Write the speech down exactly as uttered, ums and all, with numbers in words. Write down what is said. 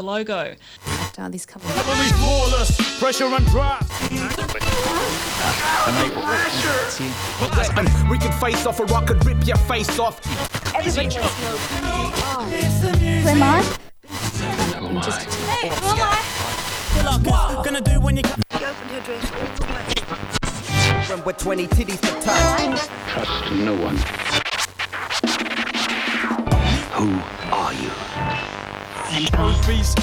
logo. Uh, this couple Pressure and draft. And we can face off or I could rip your face off. Everybody wants to know. Who am I? Just Hey, who am I? Gonna do when you She opened her dress all the way. run with twenty titties to touch. Trust no one. Who are you? Obese